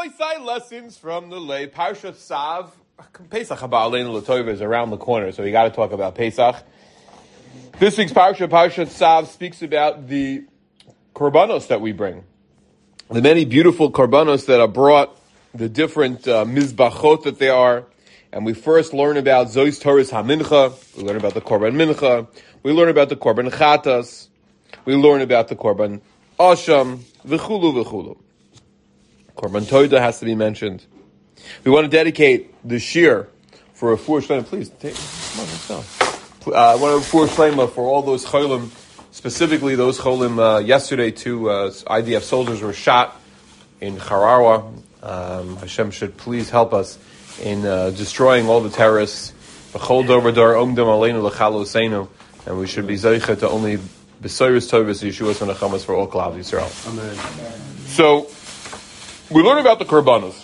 Side lessons from the Lay Parshat Sav. Pesach Haba Aleinu L'Tova is around the corner, so we got to talk about Pesach. This week's Parshat Sav speaks about the korbanos that we bring, the many beautiful korbanos that are brought, the different mizbachot that they are, and we first learn about Zois Torah's HaMincha. We learn about the Korban Mincha. We learn about the Korban Chatas. We learn about the Korban Asham. V'chulu v'chulu. Korban Toida has to be mentioned. We want to dedicate the shir for a Refuah Shlema. Please, come on, let's go. I want a Refuah Shlema for all those cholim, specifically those cholim yesterday. Two IDF soldiers were shot in Harawa. Hashem should please help us in destroying all the terrorists. V'chol dor v'dor omdem aleinu l'chal oseinu. And we should be zeicha to only b'soyris tovus Yeshua's v'nechamas for all Klal Yisrael. Amen. So, we learn about the korbanos.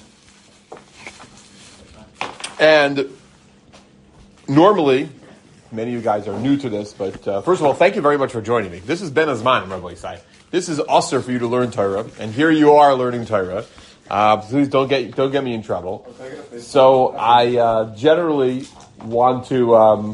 And normally, many of you guys are new to this, but first of all, thank you very much for joining me. This is Ben Azman, Rabbi Yisai. This is usher for you to learn Torah, and here you are learning Torah. Please don't get me in trouble. So I generally want to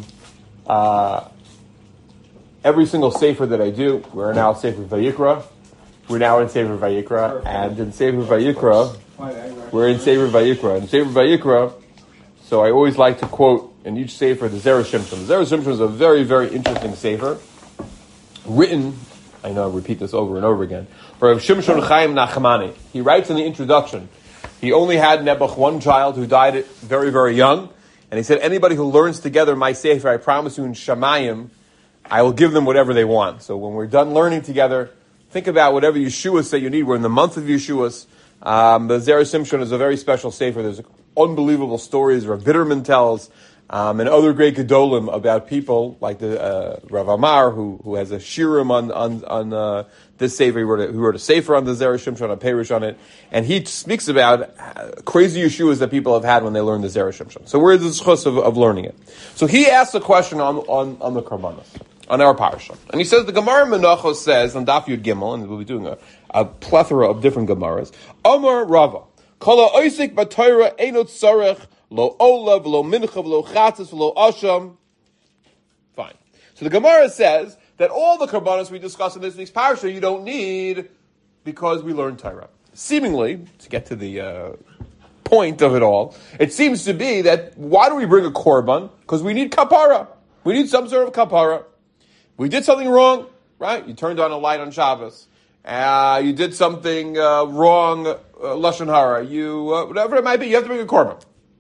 every single sefer that I do. We're now Sefer Vayikra. We're now in Sefer Vayikra, and in Sefer Vayikra, we're in Sefer Vayikra. In Sefer Vayikra, so I always like to quote in each sefer the Zera Shimshon. The Zera Shimshon is a very, very interesting sefer, written, I know I repeat this over and over again, for Shimshon Chaim Nachmani. He writes in the introduction, he only had Nebuch one child who died very, very young, and he said, anybody who learns together my sefer, I promise you in Shamayim, I will give them whatever they want. So when we're done learning together, think about whatever Yeshuas that you need. We're in the month of Yeshuas. The Zera Shimshon is a very special sefer. There's unbelievable stories Rav Bitterman tells, and other great gedolim about people like the Rav Amar, who has a shirim on this sefer. He wrote a sefer on the Zera Shimshon, a perush on it, and he speaks about crazy Yeshuas that people have had when they learn the Zera Shimshon. So we're in the schus of learning it. So he asks a question on the korbanos, on our parasha. And he says, the Gemara Menachos says, on Daf Yud Gimel, and we'll be doing a plethora of different Gemaras, Amar Rava, Kala Oisik B'Torah Einot Tzarech, Lo Olav, Lo Mincha, Lo Chatzis, Lo Asham. Fine. So the Gemara says that all the Karbanos we discuss in this week's parasha you don't need because we learn Torah. Seemingly, to get to the point of it all, it seems to be that why do we bring a Korban? Because we need kapara. We need some sort of kapara. We did something wrong, right? You turned on a light on Shabbos. You did something wrong, Lashon Hara. Whatever it might be, you have to bring a korban.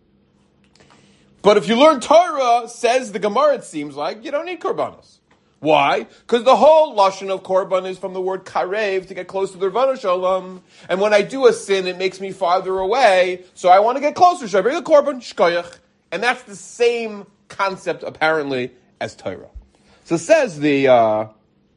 But if you learn Torah, says the Gemara, it seems like, you don't need korbanos. Why? Because the whole Lashon of korban is from the word karev, to get close to the Ravana Shalom. And when I do a sin, it makes me farther away, so I want to get closer. So I bring a korban, shkoyach. And that's the same concept, apparently, as Torah. So says the Zera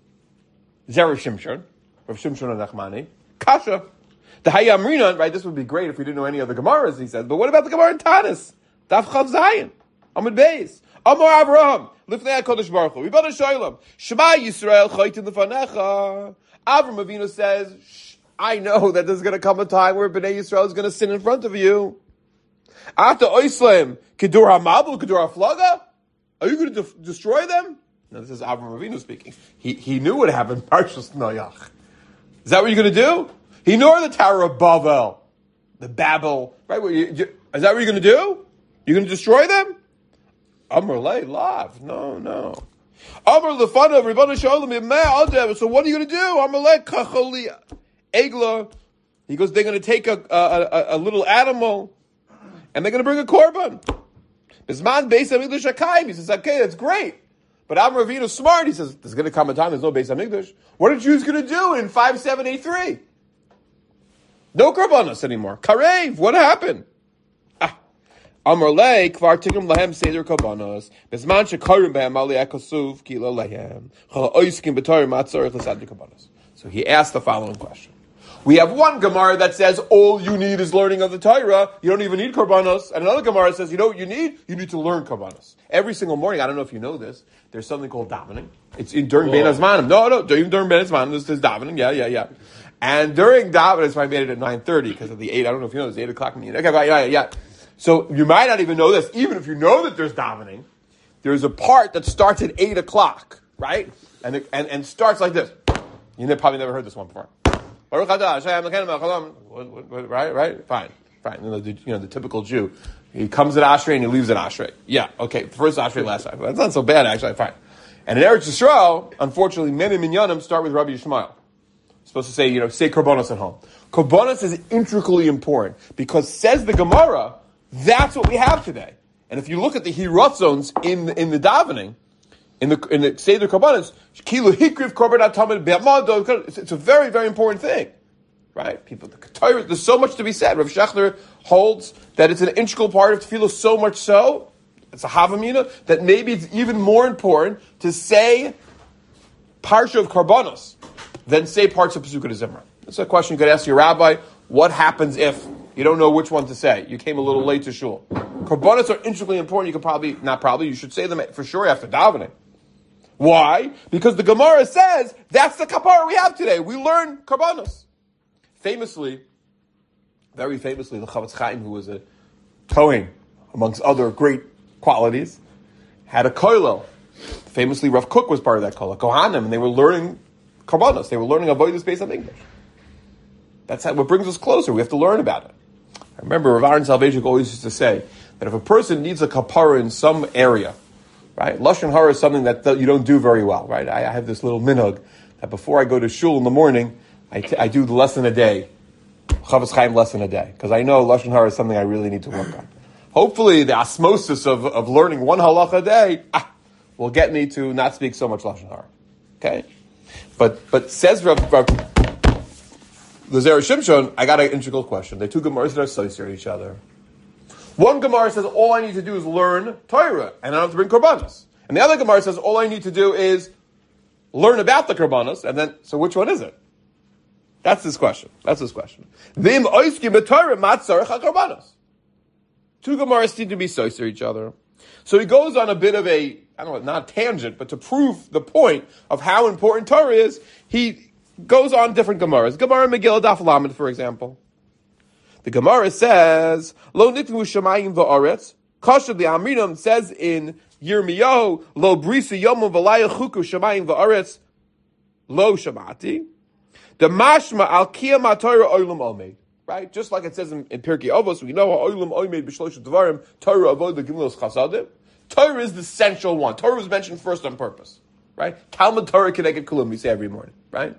Shimshon, Rav Shimshon Nachmani, Kasha, the Hayamrinan, right? This would be great if we didn't know any other Gemaras, he says. But what about the Gemara in Tanis? Daf Chav Zayin, Amud Beis, Amar Avraham, Lifnei HaKadosh Baruch Hu, Ribbono Shel Olam, Shema Yisrael Chaytin Lefanecha. Avram Avinu says, I know that there's going to come a time where Bnei Yisrael is going to sin in front of you. After Oislem, Kedur HaMabul, Kedur HaFlaga? Are you going to destroy them? Now, this is Avram Avinu speaking. He knew what happened. Parshas Noach. Is that what you're going to do? He knew the Tower of Babel, the Babel. Right? Is that what you're going to do? You're going to destroy them? Amar le lav. No. Amar lefanav Ribbono Shel Olam. So what are you going to do? Amar le kacholi egla. He goes, they're going to take a little animal, and they're going to bring a korban. Bisman Beis Hamikdash Hakayim. He says, okay, that's great. But Avram Avinu is smart. He says, there's going to come a time there's no Beis Hamikdash. What are Jews going to do in 5783? No korbanos anymore. Karev, what happened? Amar le kvar tikum lahem seder korbanos. Bezman shekarim behem ali ekosuv kila lehem. Chala oiskim b'torah matzorich l'sader korbanos. So he asked the following question. We have one Gemara that says all you need is learning of the Torah. You don't even need korbanos. And another Gemara says, you know what you need? You need to learn korbanos. Every single morning, I don't know if you know this, there's something called davening. It's during Ben Azmanim. No, even during Ben Azmanim, there's davening. Yeah. And during davening, that's why I made it at 9:30 because of the 8. I don't know if you know, it's 8 o'clock in the evening. Okay, yeah. So you might not even know this. Even if you know that there's davening, there's a part that starts at 8 o'clock, right? And starts like this. You probably never heard this one before. Right? Fine. The typical Jew. He comes at Ashrei and he leaves at Ashrei. Yeah, okay. First Ashrei, last Ashrei. That's not so bad, actually. Fine. And in Eretz Yisrael, unfortunately, many minyanim start with Rabbi Yishmael. Supposed to say, say Korbanos at home. Korbanos is intricately important because says the Gemara, that's what we have today. And if you look at the Hiratzons in the davening, in the Seder Korbanos, Kilu Hikriv Korban Atamid Be'amad, it's a very, very important thing. Right? There's so much to be said. Rav Shechner holds that it's an integral part of tefillah, so much so, it's a havamina, that maybe it's even more important to say Parsha of Korbanos than say parts of Pesukah Zimra. That's a question you could ask your rabbi. What happens if you don't know which one to say? You came a little late to shul. Korbanos are integrally important. You could you should say them for sure after davening. Why? Because the Gemara says that's the kapara we have today. We learn Korbanos. Very famously, the Chavetz Chaim, who was a Kohen, amongst other great qualities, had a kollel. Famously, Rav Kook was part of that kollel, Kohanim, and they were learning Korbanos. They were learning Avodas based on English. That's what brings us closer. We have to learn about it. I remember Rav Aaron Salvation always used to say that if a person needs a kapara in some area, right, Lashon Hara is something that you don't do very well, right? I have this little minhag that before I go to shul in the morning, I do the lesson a day, Chavetz Chaim lesson a day, because I know Lashon Hara is something I really need to work on. Hopefully, the osmosis of learning one halacha a day will get me to not speak so much Lashon Hara. Okay, but says Rav the Zera Shimshon, I got an integral question. They're two Gemaras that are associated with each other. One Gemara says all I need to do is learn Torah, and I don't have to bring Korbanos. And the other Gemara says all I need to do is learn about the Korbanos, and then so which one is it? That's this question. Vim oiskim b'Torah matzarech hakorbanos. Two Gemaras seem to be associated with each other. So he goes on a bit of not a tangent, but to prove the point of how important Torah is, he goes on different Gemaras. Gemara Megillah Daf Lamed, for example. The Gemara says, Lo nitvu shamayim va'aretz. Kasha the Amrinam says in Yirmiyahu, Lo brisa yomim v'layach chuku shamayim va'aretz. Lo shamati. The mashma al kiyam Torah olam omeid. Right? Just like it says in Pirkei Avos, we know olam omeid b'shlosh dvarim, Torah avoda gimlos chasadim. Torah is the essential one. Torah was mentioned first on purpose. Right? Talmud Torah Keneged Kulam, we say every morning. Right?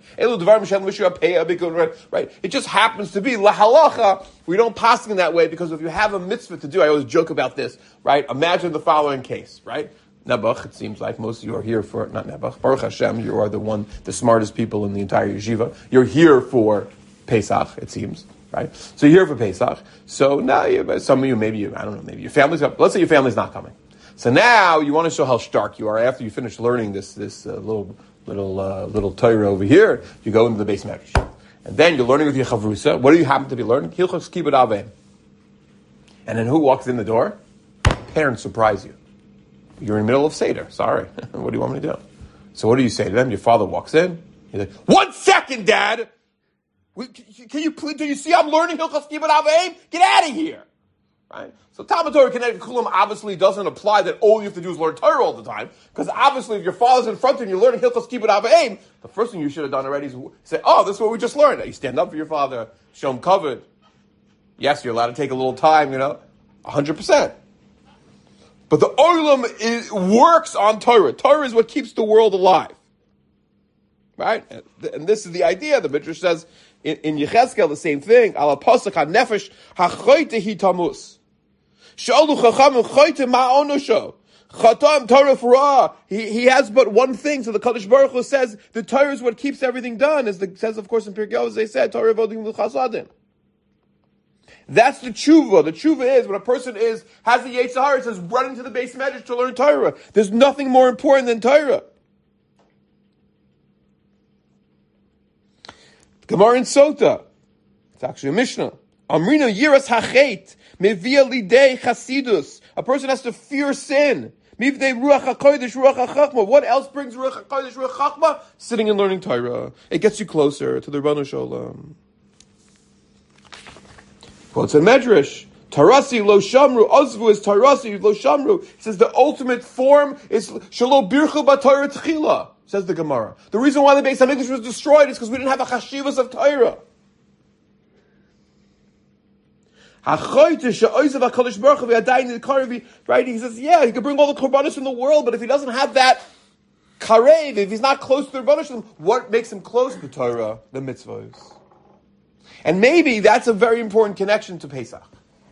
Right? It just happens to be la halacha. We don't pass in that way because if you have a mitzvah to do, I always joke about this. Right? Imagine the following case. Right? Nebuch, it seems like most of you are here for, not Nebuch, Baruch Hashem, you are the smartest people in the entire yeshiva. You're here for Pesach, it seems, right? So you're here for Pesach. So now, some of you, maybe your family's up. Let's say your family's not coming. So now you want to show how stark you are after you finish learning this little Torah over here. You go into the Beis Medrash, and then you're learning with your chavrusa. What do you happen to be learning? Hilchos Kibbud Aveim. And then who walks in the door? Parents surprise you. You're in the middle of Seder. Sorry. What do you want me to do? So what do you say to them? Your father walks in. He's like, 1 second, Dad! Can you please, do you see I'm learning Hilchos Kibbud Aveim? Get out of here! Right? So Talmud Torah Keneged Kulam obviously doesn't apply that all you have to do is learn Torah all the time. Because obviously if your father's in front of you and you're learning Hilchos Kibbud Aveim, the first thing you should have done already is say, oh, this is what we just learned. You stand up for your father, show him covered. Yes, you're allowed to take a little time, 100%. But the Olam works on Torah. Torah is what keeps the world alive. Right? And this is the idea. The Midrash says in Yechezkel the same thing. Ala pasuk ha-nefesh ha-choyte hi tamus. Sha'alu chachamim choyte ma'onosho. Chatam Torah Farah. He has but one thing. So the Kadosh Baruch Hu says the Torah is what keeps everything done. As it says, of course, in Pirkei Avos, they said, Torah vodim l'chasadim. That's the tshuva. The tshuva is when a person has the Yetzer Hara, it says run into the Beis Medrash to learn Torah. There's nothing more important than Torah. Gemara in Sota. It's actually a Mishnah. Amrina yiras hachet mevia lidei chasidus. A person has to fear sin. Mivnei Ruach HaKodesh, Ruach HaChachma. What else brings Ruach HaKodesh, Ruach HaChachma? Sitting and learning Torah. It gets you closer to the Rebbeinu Shalom. Quotes in Medrash. Tarasi lo shamru, ozvu is tarasi lo shamru. It says the ultimate form is shalo birchu b'Torah tchila, says the Gemara. The reason why the Beis HaMikdash was destroyed is because we didn't have a chashivas of Torah. Right? He says, yeah, he could bring all the korbanos in the world, but if he doesn't have that karev, if he's not close to the Rebbeinu Shalom, what makes him close to Torah? The mitzvahs. And maybe that's a very important connection to Pesach.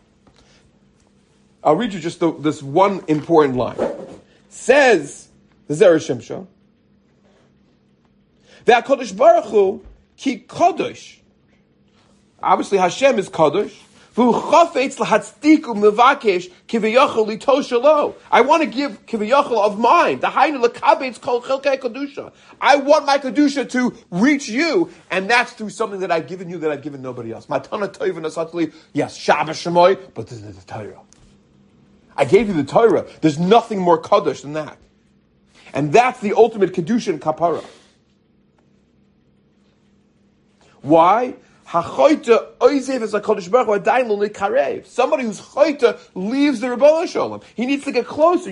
I'll read you just this one important line. Says the Zera Shimshon, "Ve'HaKadosh Baruch Hu ki kadosh." Obviously, Hashem is kadosh. V'hu chafetz lahatzdiku mevakesh kiviyachol lito shelo. I want to give kiviyachol of mine. Dahainu lekabetz kol chelkei kedusha. I want my kedusha to reach you, and that's through something that I've given you that I've given nobody else. Matana toivin asatli. Yes, Shabbos Shemoy, but this is the Torah. I gave you the Torah. There's nothing more kadosh than that. And that's the ultimate kedusha and kapara. Why? Somebody who's choyta leaves the Rebbeinu Shalom. He needs to get closer.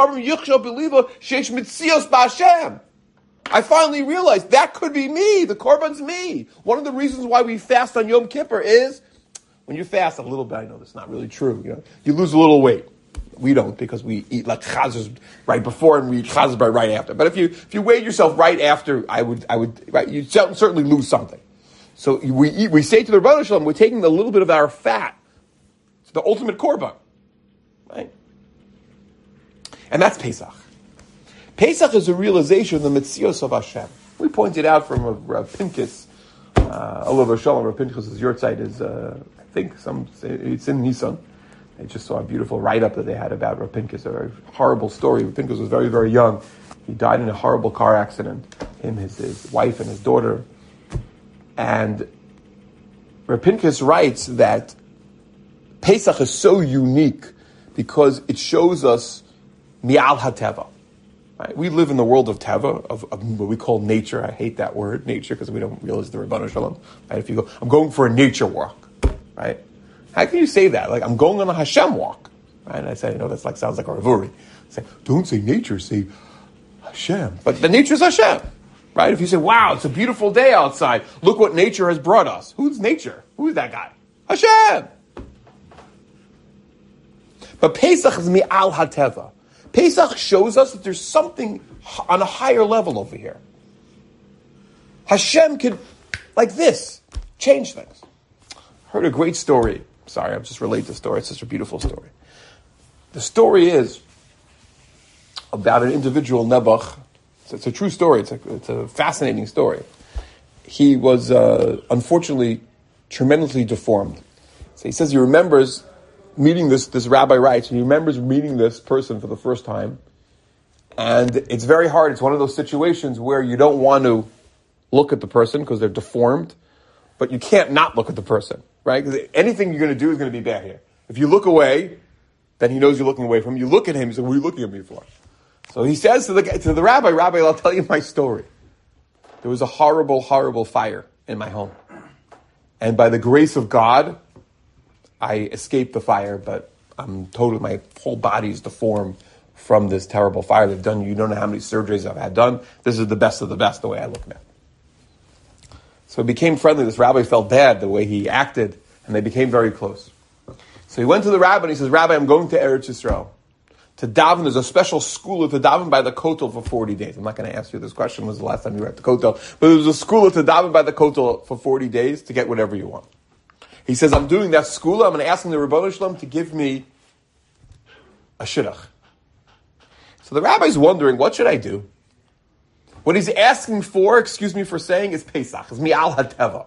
I finally realized that could be me. The korban's me. One of the reasons why we fast on Yom Kippur is when you fast a little bit. I know that's not really true. You lose a little weight. We don't, because we eat like chazers right before and we eat chazers right after. But if you weigh yourself right after, I would right, you certainly lose something. So we say to the Rebbeinu Shalom, we're taking a little bit of our fat. It's the ultimate korban, right? And that's Pesach. Pesach is a realization of the Metzios of Hashem. We pointed out from Rav Pinchas, Allah Shalom, Rav Pinchas' yurtzeit is, I think, it's in Nisan. I just saw a beautiful write-up that they had about Rav Pinchas, a very horrible story. Rav Pinchas was very, very young. He died in a horrible car accident. Him, his wife, and his daughter. And Rav Pinchas writes that Pesach is so unique because it shows us mi'al hateva. Right? We live in the world of teva, of what we call nature. I hate that word, nature, because we don't realize the Rebbeinu Shalom. Right? If you go, I'm going for a nature walk, right? How can you say that? Like, I'm going on a Hashem walk, right? And I say, that's like sounds like a Ravuri. I say, don't say nature, say Hashem. But the nature is Hashem. Right? If you say, wow, it's a beautiful day outside. Look what nature has brought us. Who's nature? Who's that guy? Hashem. But Pesach is mi'al hateva. Pesach shows us that there's something on a higher level over here. Hashem can, like this, change things. I heard a great story. Sorry, I'm just relating the story. It's such a beautiful story. The story is about an individual, Nebuch. It's a true story. It's a fascinating story. He was, unfortunately, tremendously deformed. So he says he remembers meeting this rabbi writes, and he remembers meeting this person for the first time. And it's very hard. It's one of those situations where you don't want to look at the person because they're deformed, but you can't not look at the person, right? Because anything you're going to do is going to be bad here. If you look away, then he knows you're looking away from him. You look at him, he says, what are you looking at me for? So he says to the rabbi, I'll tell you my story. There was a horrible, horrible fire in my home. And by the grace of God, I escaped the fire, but my whole body is deformed from this terrible fire they've done. You don't know how many surgeries I've had done. This is the best of the best, the way I look now. So he became friendly. This rabbi felt bad, the way he acted, and they became very close. So he went to the rabbi and he says, Rabbi, I'm going to Eretz Yisrael. To daven, there's a special school to daven by the Kotel for 40 days. I'm not going to ask you this question, was the last time you were at the Kotel. But there was a school to daven by the Kotel for 40 days to get whatever you want. He says, I'm doing that school. I'm going to ask the Rebbeinu Shalom to give me a shidduch. So the rabbi's wondering, what should I do? What he's asking for, excuse me for saying, is Pesach. It's mi'al hateva.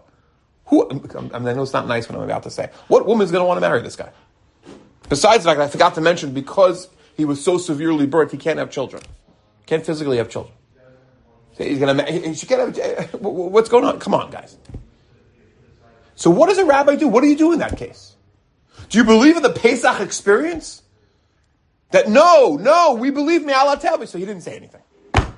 I know it's not nice what I'm about to say. What woman's going to want to marry this guy? Besides the fact that I forgot to mention, because he was so severely burnt, he can't have children. Can't physically have children. So he can't have, what's going on? Come on, guys. So what does a rabbi do? What do you do in that case? Do you believe in the Pesach experience? That no, we believe Me'ala Teva. So he didn't say anything.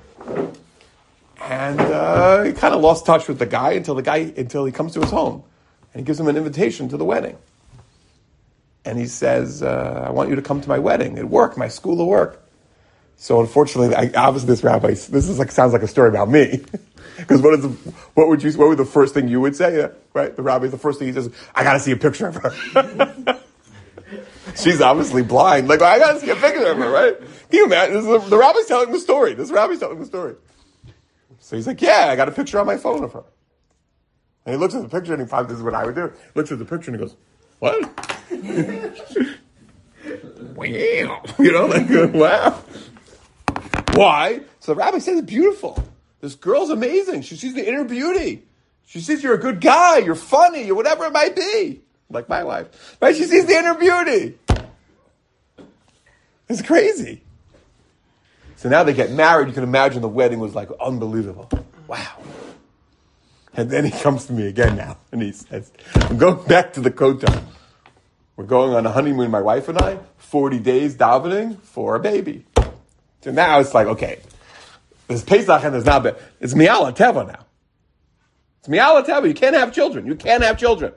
And he kind of lost touch with the guy until he comes to his home. And he gives him an invitation to the wedding. And he says, I want you to come to my wedding at work, my school of work. So unfortunately, obviously this rabbi, sounds like a story about me. Because what would the first thing you would say, right? The rabbi, the first thing he says, I got to see a picture of her. She's obviously blind. Like, I got to see a picture of her, right? Can you imagine? The rabbi's telling the story. So he's like, yeah, I got a picture on my phone of her. And he looks at the picture and this is what I would do. Looks at the picture and he goes, what? Wow. Wow. Why? So the rabbi says it's beautiful. This girl's amazing. She sees the inner beauty. She sees you're a good guy, you're funny, you're whatever it might be. Like my wife. Right? She sees the inner beauty. It's crazy. So now they get married. You can imagine the wedding was like unbelievable. Wow. And then he comes to me again now. And he says, I'm going back to the Kotel. We're going on a honeymoon, my wife and I. 40 days davening for a baby. So now it's like, okay. There's Pesach and there's now, it's Me'ala Teva now. It's Me'ala Teva. You can't have children.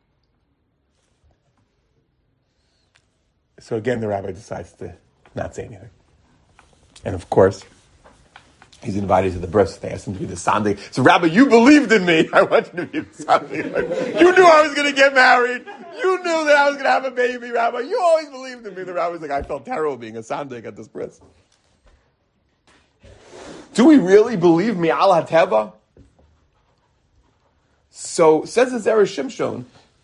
So again, the rabbi decides to not say anything. And of course, he's invited to the bris. They asked him to be the Sunday. So Rabbi, you believed in me. I want you to be the Sunday. You knew I was going to get married. You knew that I was going to have a baby, Rabbi. You always believed in me. The rabbi's like, I felt terrible being a Sunday at this bris. Do we really believe Me'ala Teva? So says the Zera Shimshon,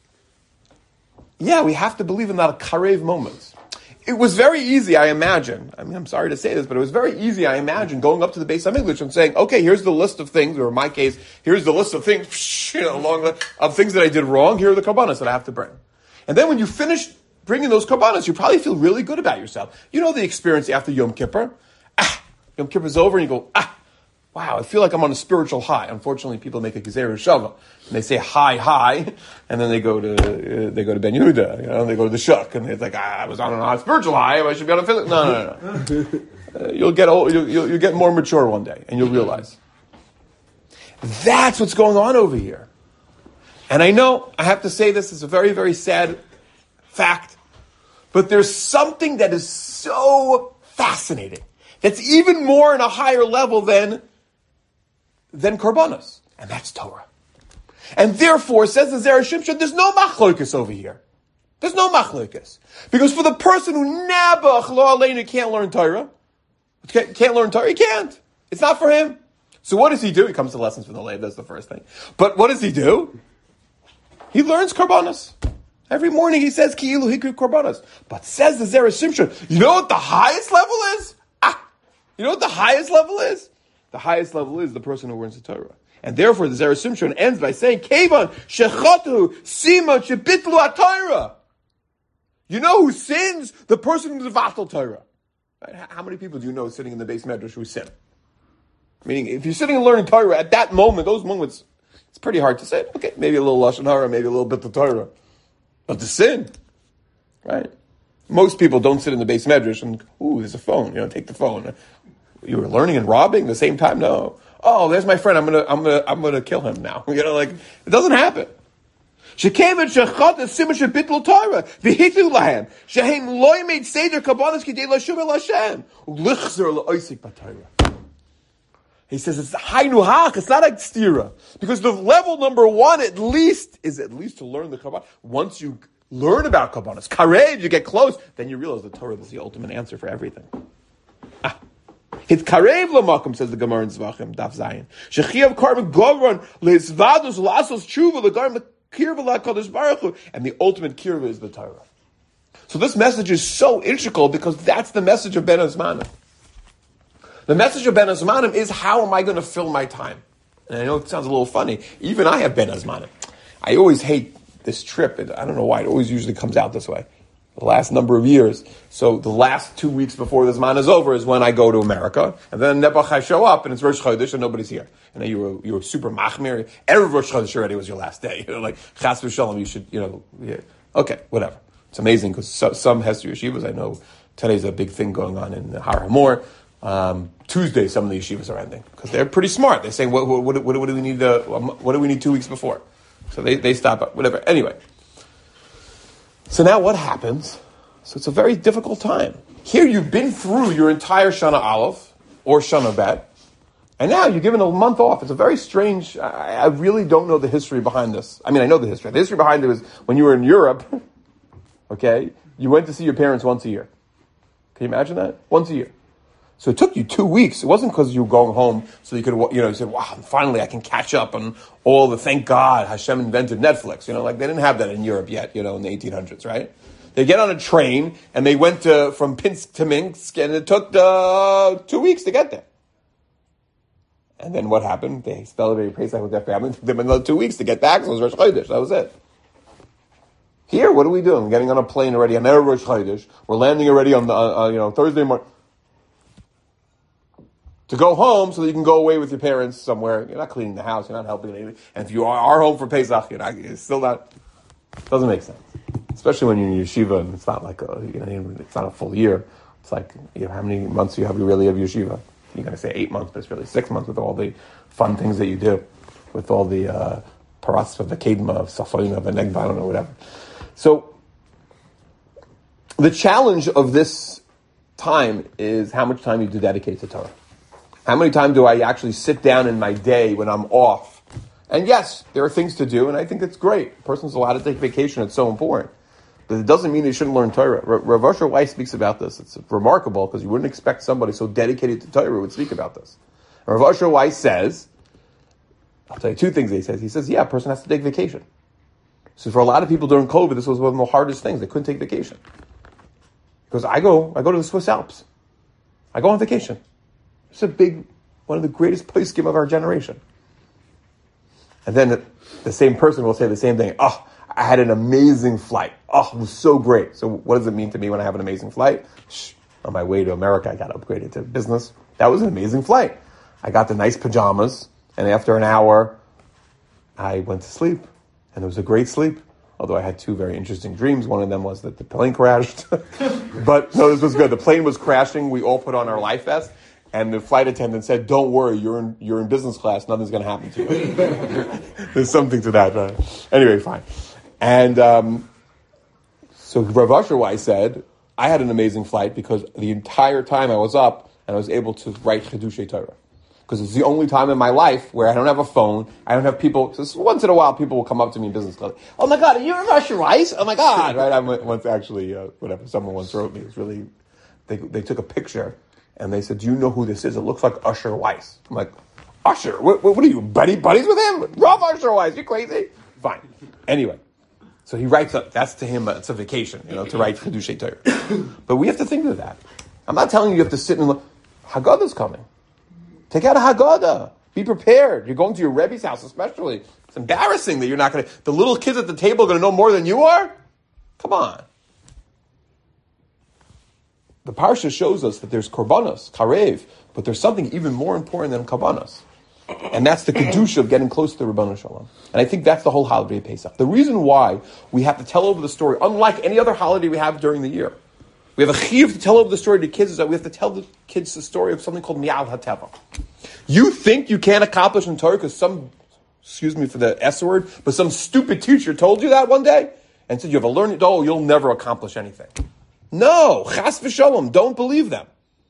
yeah, we have to believe in that karev moments. It was very easy, I imagine. I mean, I'm sorry to say this, but it was very easy, I imagine, going up to the Beis HaMikdash and saying, okay, here's the list of things, or in my case, here's the list of things, of things that I did wrong. Here are the korbanos that I have to bring. And then when you finish bringing those korbanos, you probably feel really good about yourself. You know the experience after Yom Kippur? Yom Kippur's over and you go, wow, I feel like I'm on a spiritual high. Unfortunately, people make a Gezerah Shava. And they say high, and then they go to Ben Yehuda, they go to the Shuk, and it's like, I was on a spiritual high, I should be on a physical. No. You'll get old, you'll get more mature one day, and you'll realize. That's what's going on over here. And I know, I have to say this is a very, very sad fact, but there's something that is so fascinating, that's even more on a higher level than korbanos, and that's Torah. And therefore, says the Zera Shimshon, there's no machlokas over here. There's no machlokas. Because for the person who nabach lo aleinu can't learn Torah, he can't. It's not for him. So what does he do? He comes to lessons from the Lev, that's the first thing. But what does he do? He learns korbanos. Every morning he says, Ki'ilu hikri korbanos. But says the Zera Shimshon, you know what the highest level is? You know what the highest level is? The highest level is the person who learns the Torah. And therefore, the Zera Shimshon ends by saying, Kevan shechatu simon shebitlu ha-Torah. You know who sins? The person who's vatal Torah. Right? How many people do you know sitting in the Beis Medrash who sin? Meaning, if you're sitting and learning Torah at that moment, those moments, it's pretty hard to say, okay, maybe a little Lashon Hara, maybe a little bit of Torah. But to sin, right? Most people don't sit in the Beis Medrash and, there's a phone, take the phone. You were learning and robbing at the same time? No. Oh, there's my friend. I'm gonna kill him now. It doesn't happen. Shekevet shechat simon shebitlu Torah v'hitu lahem shehem loy made seder kabbalas kidei lashum el Hashem ulichzer leoisik b'Torah. He says it's hainu hach. It's not like stira, because the level number one at least to learn the Kabbalah. Once you learn about kabbalas, karev, you get close, then you realize the Torah is the ultimate answer for everything. It's karev l'makom, says the Gemara in Zvachim, Daf Zayin. Shechiyav karban govran le'izvadus lasos tshuva le'garim l'kirva la'kadosh baruch hu, and the ultimate kirva is the Torah. So this message is so integral because that's the message of Ben Azmanim. The message of Ben Azmanim is, how am I going to fill my time? And I know it sounds a little funny. Even I have Ben Azmanim. I always hate this trip. I don't know why. It always usually comes out this way. The last number of years. So the last 2 weeks before this man is over is when I go to America. And then Nebuch I show up and it's Rosh Chodesh and nobody's here. And then you were super machmir. Every Rosh Chodesh already was your last day. Like, Chas v'shalom, you should, yeah. Okay, whatever. It's amazing because some Hester Yeshivas I know, Today's a big thing going on in Har Hamor. Tuesday, some of the yeshivas are ending because they're pretty smart. They're saying, what do we need? What do we need 2 weeks before? So they stop up, whatever. Anyway, so now what happens? So it's a very difficult time. Here you've been through your entire Shana Aleph or Shana Bet, and now you're given a month off. It's a very strange. I really don't know the history behind this. I mean, I know the history. The history behind it was when you were in Europe. Okay, you went to see your parents once a year. Can you imagine that? Once a year. So it took you 2 weeks. It wasn't because you were going home so you could, you said, wow, finally I can catch up on all the, thank God Hashem invented Netflix. Like they didn't have that in Europe yet, in the 1800s, right? They get on a train and they went from Pinsk to Minsk and it took 2 weeks to get there. And then what happened? They celebrated Pesach with their family. It took them another 2 weeks to get back. So it was Rosh Chodesh. That was it. Here, what are we doing? We're getting on a plane already on Erev Rosh Chodesh. We're landing already on the Thursday morning. To go home so that you can go away with your parents somewhere. You're not cleaning the house. You're not helping anything. And if you are home for Pesach, it's still not. Doesn't make sense. Especially when you're in yeshiva and it's not like it's not a full year. It's like how many months you really have yeshiva? You're going to say 8 months, but it's really 6 months with all the fun things that you do, with all the paras of the kedma of safoina of the negba, I don't know, whatever. So the challenge of this time is how much time you do dedicate to Torah. How many times do I actually sit down in my day when I'm off? And yes, there are things to do, and I think it's great. A person's allowed to take vacation. It's so important. But it doesn't mean they shouldn't learn Torah. Rav Asher Weiss speaks about this. It's remarkable because you wouldn't expect somebody so dedicated to Torah would speak about this. And Rav Asher Weiss says, I'll tell you 2 things that he says. He says, a person has to take vacation. So for a lot of people during COVID, this was one of the hardest things. They couldn't take vacation. Because I go to the Swiss Alps. I go on vacation. It's one of the greatest poskim of our generation. And then the same person will say the same thing. Oh, I had an amazing flight. Oh, it was so great. So what does it mean to me when I have an amazing flight? On my way to America, I got upgraded to business. That was an amazing flight. I got the nice pajamas, and after an hour, I went to sleep. And it was a great sleep. Although I had 2 very interesting dreams. One of them was that the plane crashed. But no, this was good. The plane was crashing. We all put on our life vests. And the flight attendant said, "Don't worry, you're in business class. Nothing's going to happen to you." There's something to that. Anyway, fine. And so Rav Asher Weiss said, "I had an amazing flight because the entire time I was up and I was able to write Chidushei Torah because it's the only time in my life where I don't have a phone. I don't have people. So once in a while, people will come up to me in business class. Oh my God, are you Rav Asher Weiss? Oh my God, right? I once actually, someone once wrote me. It's really they took a picture. And they said, "Do you know who this is? It looks like Usher Weiss." I'm like, "Usher? What are you, buddies with him? Rav Usher Weiss, you crazy?" Fine. Anyway, so he writes up, that's to him, it's a vacation, to write Chidushei Torah. But we have to think of that. I'm not telling you have to sit and look. Haggadah's coming. Take out a Haggadah. Be prepared. You're going to your Rebbe's house especially. It's embarrassing that you're not going to, the little kids at the table are going to know more than you are? Come on. The parsha shows us that there's korbanos, karev, but there's something even more important than korbanos. And that's the kedusha of getting close to the Ribono Shel Olam. And I think that's the whole holiday of Pesach. The reason why we have to tell over the story, unlike any other holiday we have during the year, we have a chiyuv to tell over the story to kids, is that we have to tell the kids the story of something called Mi'al HaTeva. You think you can't accomplish in Torah because excuse me for the S word, but some stupid teacher told you that one day and said you have a learning, you'll never accomplish anything. No, chas v'sholom, don't believe them.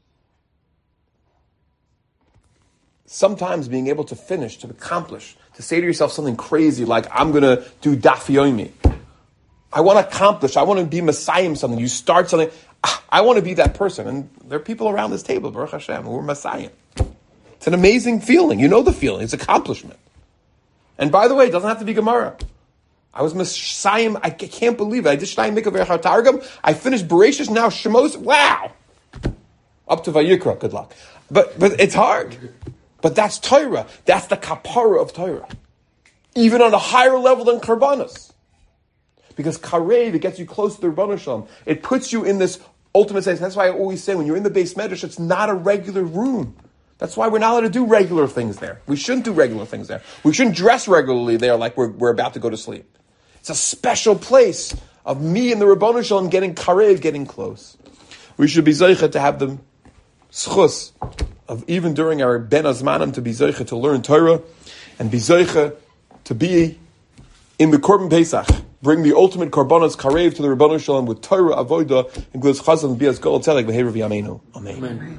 Sometimes being able to finish, to accomplish, to say to yourself something crazy like, I'm going to do daf yomi. I want to accomplish, I want to be messiah something. You start something, I want to be that person. And there are people around this table, Baruch Hashem, who are messiah. It's an amazing feeling. You know the feeling. It's accomplishment. And by the way, it doesn't have to be Gemara. I was Messiah. I can't believe it. I did Shnai Mikvah V'Echad Targum. I finished Bereshis, now Shemos. Wow! Up to Vayikra. Good luck. But it's hard. But that's Torah. That's the kapara of Torah. Even on a higher level than Karbanos. Because Karev, it gets you close to the Ribono Shel Olam. It puts you in this ultimate sense. That's why I always say, when you're in the Beis Medrash, it's not a regular room. That's why we're not allowed to do regular things there. We shouldn't do regular things there. We shouldn't dress regularly there like we're about to go to sleep. It's a special place of me and the Ribono Shel Olam getting karev, getting close. we should be zeicha to have the schus of even during our ben azmanim to be zeicha to learn Torah and be zeicha to be in the Korban Pesach. Bring the ultimate Korbanos Karev to the Ribono Shalom with Torah, Avodah, and Glis Chazan, Bias Gol Tzedek, V'Heirav Yameinu. Amen.